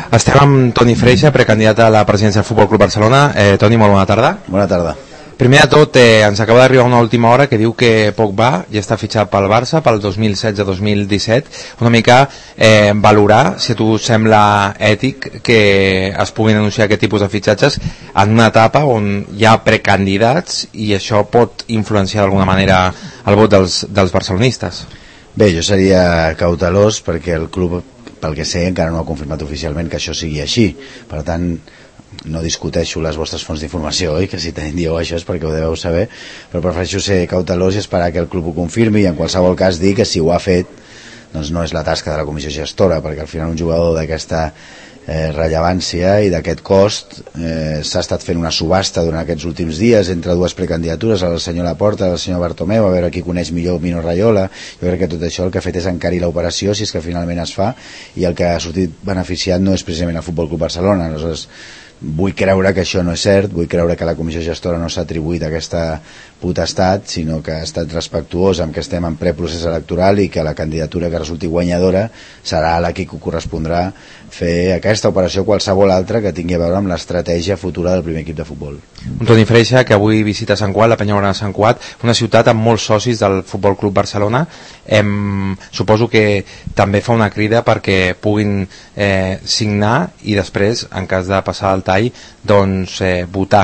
Estem amb Toni Freixa, precandidat a la presidència del Futbol Club Barcelona. Toni, molt bona tarda. Bona tarda. Primer de tot, ens acaba d'arribar una última hora que diu que Pogba ja està fitxat pel Barça pel 2016-2017. Una mica valorar si a tu sembla ètic que es puguin anunciar aquest tipus de fitxatges en una etapa on hi ha precandidats i això pot influenciar d'alguna manera el vot dels barcelonistes. Bé, jo seria cautelós perquè el club, pel que sé, encara no ha confirmat oficialment que això sigui així. Per tant, no discuteixo les vostres fonts d'informació, oi? Que si dieu això és perquè ho deveu saber, però prefereixo ser cautelós i esperar que el club ho confirmi, i en qualsevol cas dir que si ho ha fet, doncs no és la tasca de la comissió gestora, perquè al final un jugador d'aquesta rellevància i d'aquest cost s'ha estat fent una subhasta durant aquests últims dies entre dues precandidatures, el senyor Laporta i el senyor Bartomeu, a veure qui coneix millor Mino Raiola. Jo crec que tot això el que ha fet és encarir l'operació, si és que finalment es fa, i el que ha sortit beneficiat no és precisament el Futbol Club Barcelona. Aleshores, vull creure que això no és cert, vull creure que la comissió gestora no s'ha atribuït aquesta potestat, sinó que ha estat respectuosa amb que estem en preprocés electoral i que la candidatura que resulti guanyadora serà la que correspondrà fer aquesta operació o qualsevol altra que tingui a veure amb l'estratègia futura del primer equip de futbol. Un Toni Freixa que avui visita Sant Cugat, la Peñaurana de Sant Cugat, una ciutat amb molts socis del Futbol Club Barcelona. Suposo que també fa una crida perquè puguin signar i després, en cas de passar el tall, doncs votar.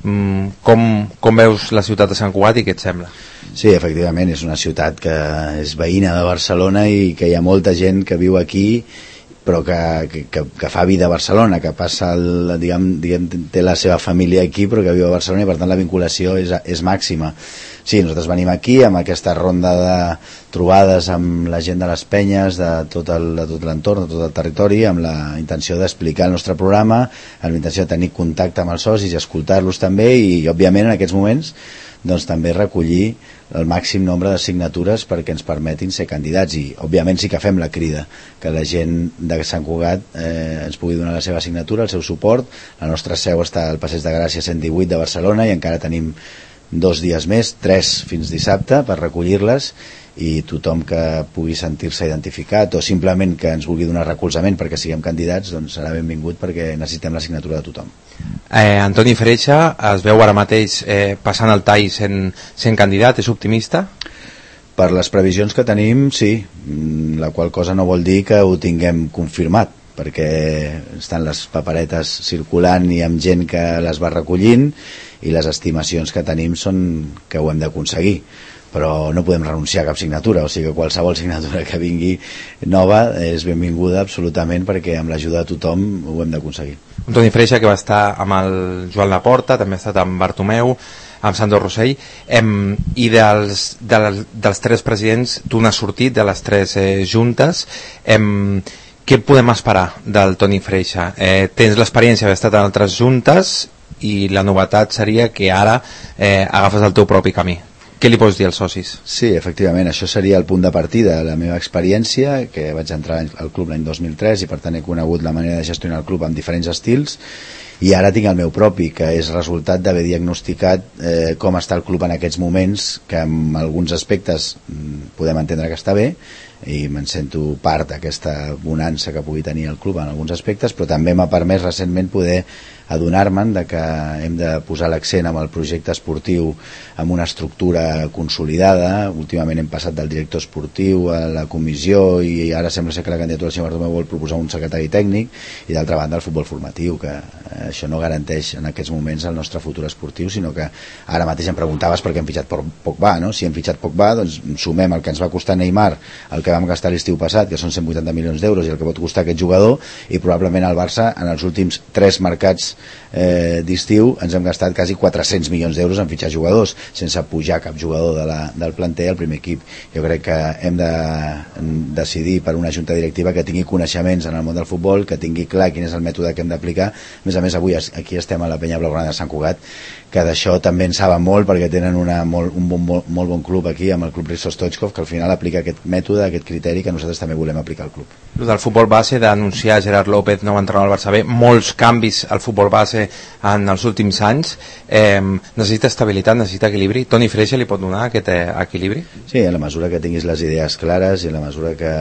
Com veus la ciutat de Sant Cugat i què et sembla? Sí, efectivament, és una ciutat que és veïna de Barcelona i que hi ha molta gent que viu aquí però que fa vida a Barcelona, que passa té la seva família aquí però que viu a Barcelona, i per tant la vinculació és màxima. Sí, nosaltres venim aquí amb aquesta ronda de trobades amb la gent de les penyes, de tot l'entorn, de tot el territori, amb la intenció d'explicar el nostre programa, amb la intenció de tenir contacte amb els socis i escoltar-los també, i òbviament en aquests moments doncs també recollir el màxim nombre de signatures perquè ens permetin ser candidats, i òbviament sí que fem la crida que la gent de Sant Cugat ens pugui donar la seva signatura, el seu suport. La nostra seu està al Passeig de Gràcia 118 de Barcelona i encara tenim 2 dies més, 3 fins dissabte, per recollir-les, i tothom que pugui sentir-se identificat o simplement que ens vulgui donar recolzament perquè siguem candidats, doncs serà benvingut, perquè necessitem la signatura de tothom. Toni Freixa es veu ara mateix passant el tall sent candidat, és optimista? Per les previsions que tenim, sí, la qual cosa no vol dir que ho tinguem confirmat, perquè estan les paperetes circulant i amb gent que les va recollint, i les estimacions que tenim són que ho hem d'aconseguir, però no podem renunciar a cap signatura, o sigui que qualsevol signatura que vingui nova és benvinguda absolutament, perquè amb l'ajuda de tothom ho hem d'aconseguir. Un Toni Freixa que va estar amb el Joan Laporta, també ha estat amb Bartomeu, amb Sandro Rossell, i dels 3 presidents tu n'has sortit, de les 3 juntes. Què podem esperar del Toni Freixa? Tens l'experiència d'haver estat en altres juntes i la novetat seria que ara agafes el teu propi camí. Què li pots dir als socis? Sí, efectivament, això seria el punt de partida de la meva experiència, que vaig entrar al club l'any 2003 i per tant he conegut la manera de gestionar el club amb diferents estils, i ara tinc el meu propi, que és resultat d'haver diagnosticat com està el club en aquests moments, que en alguns aspectes podem entendre que està bé, i me'n sento part d'aquesta bonança que pugui tenir el club en alguns aspectes, però també m'ha permès recentment poder adonar-me'n de que hem de posar l'accent amb el projecte esportiu amb una estructura consolidada. Últimament hem passat del director esportiu a la comissió, i ara sembla ser que la candidatura del senyor Bartomeu vol proposar un secretari tècnic, i d'altra banda el futbol formatiu, que això no garanteix en aquests moments el nostre futur esportiu, sinó que ara mateix em preguntaves per què hem fitxat Pogba, no? Si hem fitxat Pogba, doncs sumem el que ens va costar Neymar, el que vam gastar l'estiu passat, que són 180 milions d'euros, i el que pot costar aquest jugador, i probablement el Barça en els últims 3 mercats d'estiu ens hem gastat quasi 400 milions d'euros en fitxar jugadors, sense pujar cap jugador del planter al primer equip. Jo crec que hem de decidir per una junta directiva que tingui coneixements en el món del futbol, que tingui clar quin és el mètode que hem d'aplicar. A més, avui aquí estem a la Penya Blaugrana de Sant Cugat, que d'això també en saben molt, perquè tenen un molt bon club aquí, amb el club Risto Stoichkov, que al final aplica aquest mètode, aquest criteri que nosaltres també volem aplicar al club. del futbol base, d'anunciar Gerard López nou entrenador al Barça B, molts canvis al futbol base en els últims anys, necessita estabilitat, necessita equilibri. Toni Freixa li pot donar aquest equilibri? Sí, en la mesura que tinguis les idees clares i en la mesura que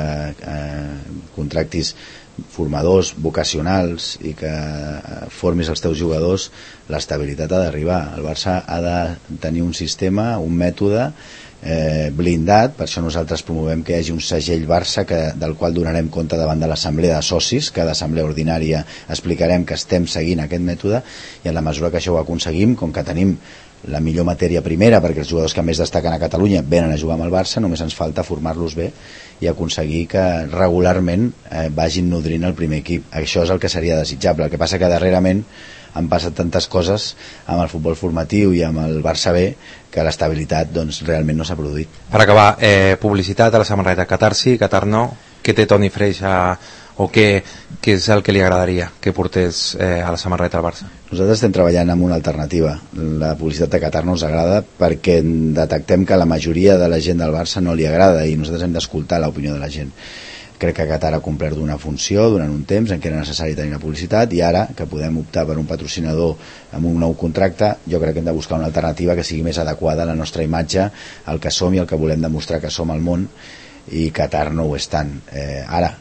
contractis formadors vocacionals i que formis els teus jugadors, l'estabilitat ha d'arribar. El Barça ha de tenir un sistema, un mètode blindat. Per això nosaltres promovem que hi hagi un segell Barça del qual donarem compte davant de l'assemblea de socis. Cada assemblea ordinària explicarem que estem seguint aquest mètode, i en la mesura que això ho aconseguim, com que tenim la millor matèria primera, perquè els jugadors que més destaquen a Catalunya venen a jugar amb el Barça, només ens falta formar-los bé i aconseguir que regularment vagin nodrint el primer equip. Això és el que seria desitjable. El que passa que darrerament han passat tantes coses amb el futbol formatiu i amb el Barça B que l'estabilitat doncs, realment no s'ha produït. Per acabar, publicitat a la samarreta, Catarsi, Qatar no, què té Toni Freixa o què és el que li agradaria que portés a la samarreta al Barça? Nosaltres estem treballant amb una alternativa. La publicitat de Qatar no ens agrada perquè detectem que la majoria de la gent del Barça no li agrada i nosaltres hem d'escoltar l'opinió de la gent. Crec que Qatar ha complert una funció durant un temps en què era necessari tenir la publicitat, i ara que podem optar per un patrocinador amb un nou contracte, jo crec que hem de buscar una alternativa que sigui més adequada a la nostra imatge, al que som i al que volem demostrar que som al món, i Qatar no ho és tant. Ara,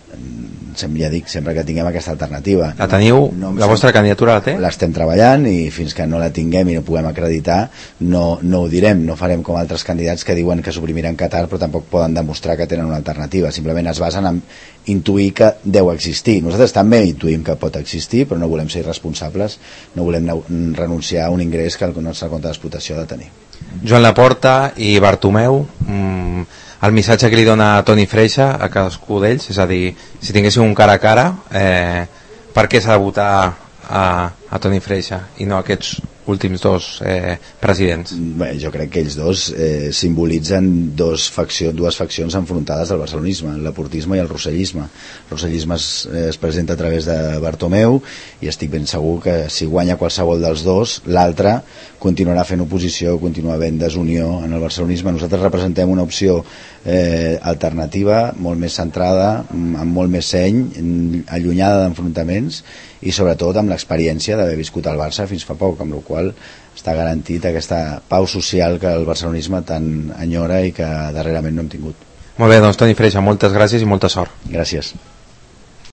ja dic, sempre que tinguem aquesta alternativa. La teniu? La vostra candidatura la té? L'estem treballant i fins que no la tinguem i no puguem acreditar no ho direm, no farem com altres candidats que diuen que suprimiran Qatar però tampoc poden demostrar que tenen una alternativa, simplement es basen en intuir que deu existir. Nosaltres també intuïm que pot existir, però no volem ser irresponsables, no volem renunciar a un ingrés que el nostre compte d'explotació ha de tenir. Joan Laporta i Bartomeu, el missatge que li dona Toni Freixa a cadascú d'ells, és a dir, si tinguéssim un cara a cara, per què s'ha de votar a Toni Freixa i no a aquests últims dos presidents? Bé, jo crec que ells dos simbolitzen dues faccions enfrontades del barcelonisme, el laportisme i el rossellisme. El rossellisme es presenta a través de Bartomeu i estic ben segur que si guanya qualsevol dels dos, l'altre continuarà fent oposició, continuarà havent desunió en el barcelonisme. Nosaltres representem una opció alternativa, molt més centrada, amb molt més seny, allunyada d'enfrontaments i sobretot amb l'experiència d'haver viscut al Barça fins fa poc, amb la qual està garantit aquesta pau social que el barcelonisme tant enyora i que darrerament no hem tingut. Molt bé, doncs Toni Freixa, moltes gràcies i molta sort. Gràcies.